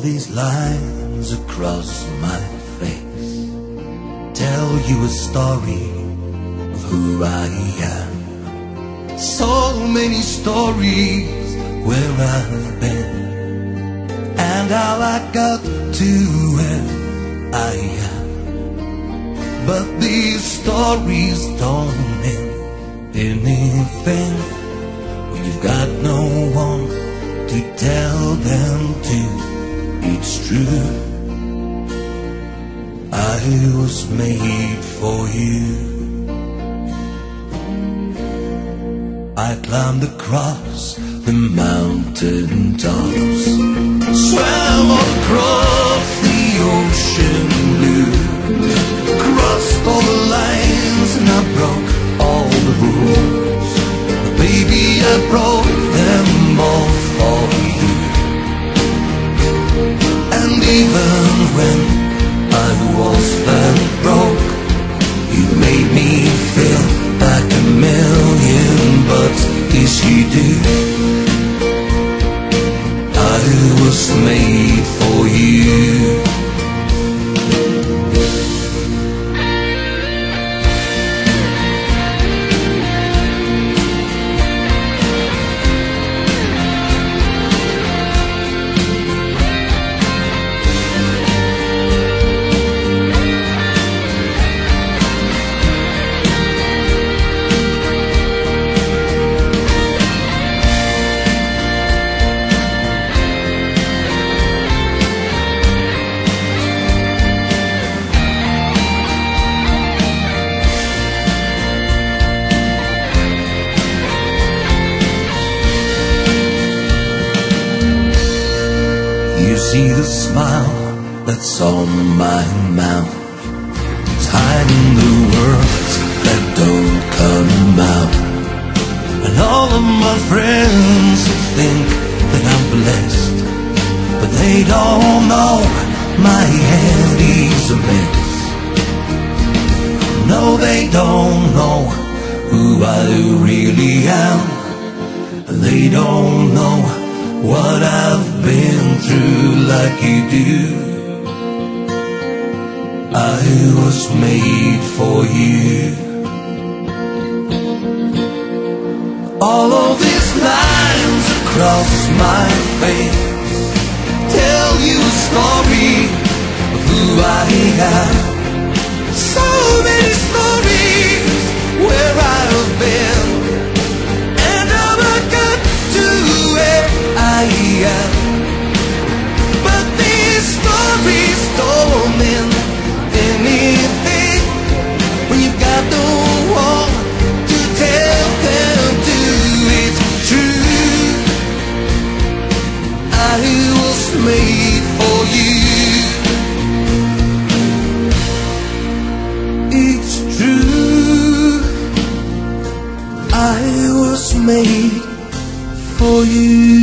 these lines across my face tell you a story of who I am. So many stories where I've been and how I got to where I am. But these stories don't mean anything when you've got no one to tell them to. It's true, I was made for you. I climbed across the mountain tops, swam across the ocean blue, crossed all the lines and I broke all the rules. Baby, I broke them all for you. And even when I was that broke, you made me feel like a million bucks. Yes, you do. I was made for you. You see the smile that's on my mouth, it's hiding the words that don't come out. And all of my friends think that I'm blessed, but they don't know my hand is a mess. No, they don't know who I really am, and they don't know what I've been through like you do. I was made for you. All of these lines across my face tell you a story of who I am. So many stories where I've been and how I got to where I am. But these stories don't mean anything when you've got no one to tell them to. It's true, I was made for you. It's true, I was made for you.